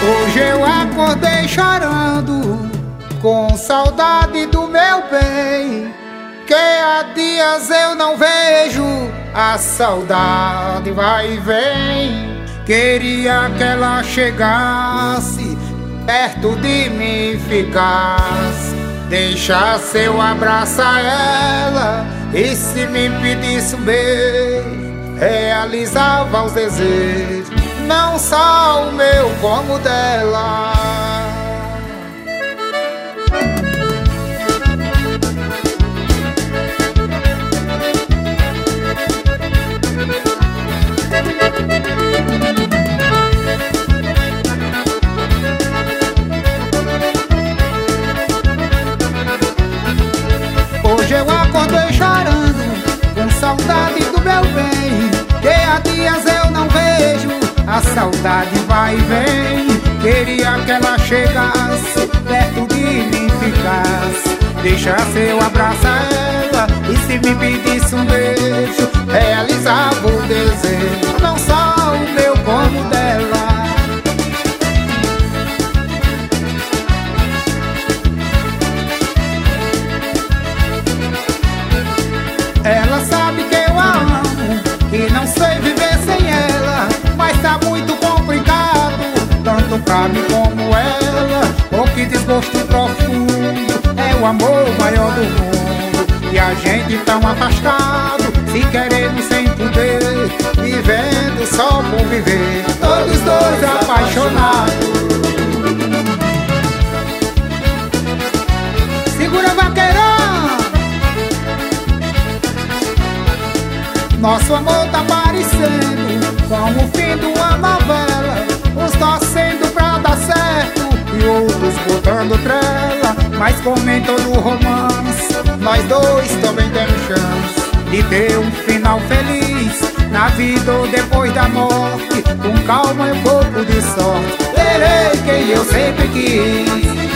Hoje eu acordei chorando, com saudade do meu bem, que há dias eu não vejo. A saudade vai e vem. Queria que ela chegasse perto de mim e ficasse, deixasse eu abraçar ela, e se me pedisse um beijo, realizava os desejos, não só o meu como o dela. Hoje eu acordei chorando, com saudade do meu bem, que há dias eu não vejo. A saudade vai e vem. Queria que ela chegasse perto de mim e ficasse, deixasse eu abraçar ela, e se me pedisse um beijo, realizava o desejo, não só o meu como o dela. Ela sabe que eu a amo, que não sei viver sem ela, mas tá muito complicado, tanto pra mim como ela. O que desgosto profundo, é o amor maior do mundo, e a gente tão afastado, se querendo sem poder, vivendo só por viver, todos dois apaixonados. Segura, vaqueirão! Nosso amor tá parecendo como o fim de uma novela, uns torcendo pra dar certo e outros botando trela, mas como em todo romance, nós dois também temos chance de ter um final feliz, na vida ou depois da morte, com calma e um pouco de sorte. Terei quem eu sempre quis.